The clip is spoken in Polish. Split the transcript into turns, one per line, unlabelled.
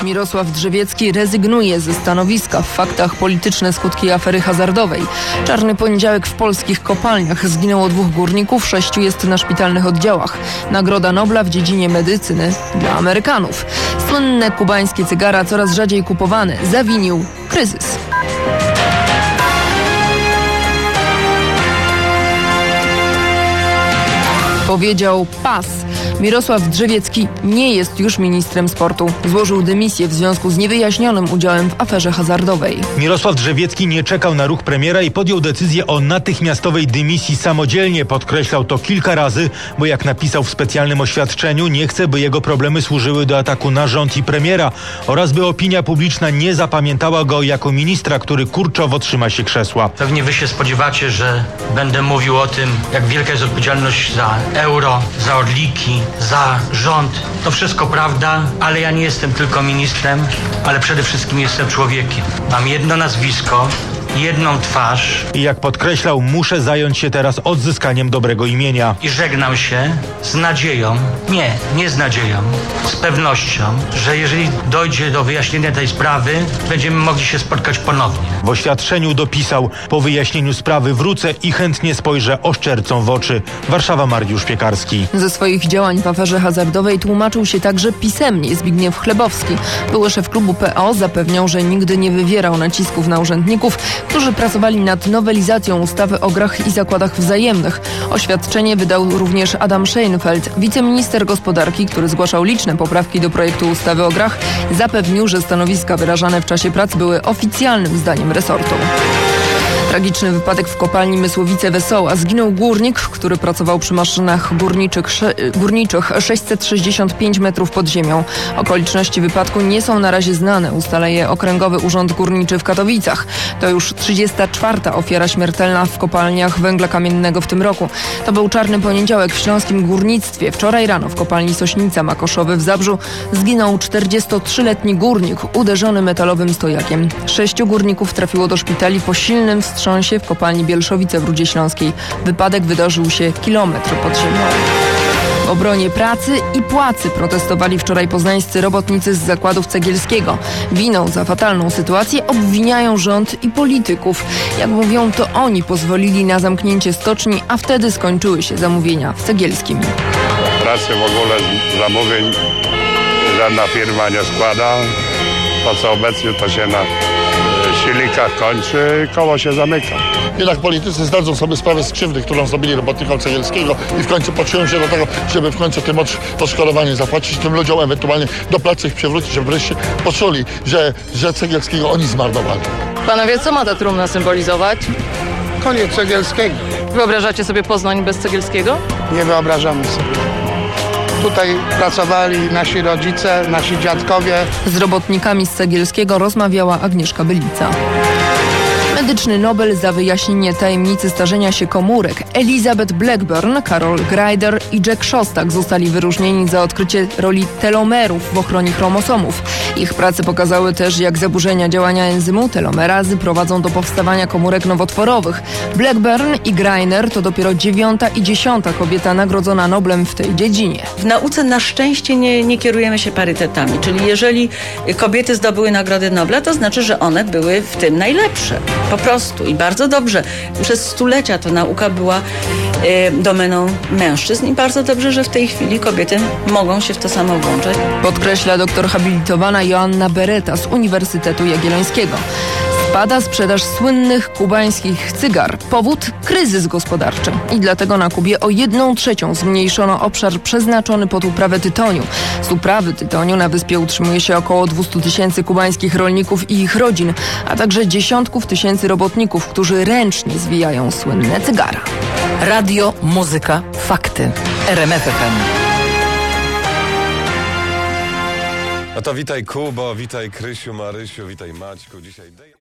Mirosław Drzewiecki rezygnuje ze stanowiska. W faktach polityczne skutki afery hazardowej. Czarny poniedziałek w polskich kopalniach. Zginęło 2 górników, 6 jest na szpitalnych oddziałach. Nagroda Nobla w dziedzinie medycyny dla Amerykanów. Słynne kubańskie cygara coraz rzadziej kupowane. Zawinił kryzys. Powiedział pas. Mirosław Drzewiecki nie jest już ministrem sportu. Złożył dymisję w związku z niewyjaśnionym udziałem w aferze hazardowej.
Mirosław Drzewiecki nie czekał na ruch premiera i podjął decyzję o natychmiastowej dymisji samodzielnie. Podkreślał to kilka razy, bo jak napisał w specjalnym oświadczeniu, nie chce, by jego problemy służyły do ataku na rząd i premiera oraz by opinia publiczna nie zapamiętała go jako ministra, który kurczowo trzyma się krzesła.
Pewnie wy się spodziewacie, że będę mówił o tym, jak wielka jest odpowiedzialność za euro, za Orliki, za rząd. To wszystko prawda, ale ja nie jestem tylko ministrem, ale przede wszystkim jestem człowiekiem. Mam jedno nazwisko, jedną twarz.
I jak podkreślał, muszę zająć się teraz odzyskaniem dobrego imienia.
I żegnam się z nadzieją, nie z nadzieją, z pewnością, że jeżeli dojdzie do wyjaśnienia tej sprawy, będziemy mogli się spotkać ponownie.
W oświadczeniu dopisał: po wyjaśnieniu sprawy wrócę i chętnie spojrzę oszczercą w oczy. Warszawa, Mariusz Piekarski.
Ze swoich działań w aferze hazardowej tłumaczył się także pisemnie Zbigniew Chlebowski. Były szef klubu PO zapewniał, że nigdy nie wywierał nacisków na urzędników, którzy pracowali nad nowelizacją ustawy o grach i zakładach wzajemnych. Oświadczenie wydał również Adam Szejnfeld, wiceminister gospodarki, który zgłaszał liczne poprawki do projektu ustawy o grach. Zapewnił, że stanowiska wyrażane w czasie prac były oficjalnym zdaniem resortu. Tragiczny wypadek w kopalni Mysłowice-Wesoła. Zginął górnik, który pracował przy maszynach górniczych 665 metrów pod ziemią. Okoliczności wypadku nie są na razie znane, ustala je Okręgowy Urząd Górniczy w Katowicach. To już 34. ofiara śmiertelna w kopalniach węgla kamiennego w tym roku. To był czarny poniedziałek w śląskim górnictwie. Wczoraj rano w kopalni Sośnica Makoszowy w Zabrzu zginął 43-letni górnik uderzony metalowym stojakiem. 6 górników trafiło do szpitali po silnym wstrząsie w kopalni Bielszowice w Rudzie Śląskiej. Wypadek wydarzył się kilometr pod ziemią. W obronie pracy i płacy protestowali wczoraj poznańscy robotnicy z zakładów Cegielskiego. Winą za fatalną sytuację obwiniają rząd i polityków. Jak mówią, to oni pozwolili na zamknięcie stoczni, a wtedy skończyły się zamówienia w Cegielskim.
Pracy w ogóle zamówień żadna firma nie składa. To co obecnie to się na silnikach kończy, koło się zamyka.
Jednak politycy zdadzą sobie sprawę z krzywdy, którą zrobili robotnikom Cegielskiego i w końcu poczują się do tego, żeby w końcu tym odszkodowanie zapłacić, tym ludziom ewentualnie do pracy ich przywrócić, żeby wreszcie poczuli, że Cegielskiego oni zmarnowali.
Panowie, co ma ta trumna symbolizować?
Koniec Cegielskiego.
Wyobrażacie sobie Poznań bez Cegielskiego?
Nie wyobrażamy sobie. Tutaj pracowali nasi rodzice, nasi dziadkowie.
Z robotnikami z Cegielskiego rozmawiała Agnieszka Bylica. Medyczny Nobel za wyjaśnienie tajemnicy starzenia się komórek. Elizabeth Blackburn, Carol Greider i Jack Szostak zostali wyróżnieni za odkrycie roli telomerów w ochronie chromosomów. Ich prace pokazały też, jak zaburzenia działania enzymu telomerazy prowadzą do powstawania komórek nowotworowych. Blackburn i Greiner to dopiero 9. i 10. kobieta nagrodzona Noblem w tej dziedzinie.
W nauce na szczęście nie kierujemy się parytetami, czyli jeżeli kobiety zdobyły Nagrody Nobla, to znaczy, że one były w tym najlepsze. Po prostu i bardzo dobrze. Przez stulecia to nauka była domeną mężczyzn i bardzo dobrze, że w tej chwili kobiety mogą się w to samo włączać.
Podkreśla doktor habilitowana Joanna Beretta z Uniwersytetu Jagiellońskiego. Spada sprzedaż słynnych kubańskich cygar. Powód? Kryzys gospodarczy. I dlatego na Kubie o 1/3 zmniejszono obszar przeznaczony pod uprawę tytoniu. Z uprawy tytoniu na wyspie utrzymuje się około 200 000 kubańskich rolników i ich rodzin, a także dziesiątków tysięcy robotników, którzy ręcznie zwijają słynne cygara.
Radio, muzyka, fakty. RMF FM.
No to witaj Kubo, witaj Krysiu, Marysiu, witaj Maćku. Dzisiaj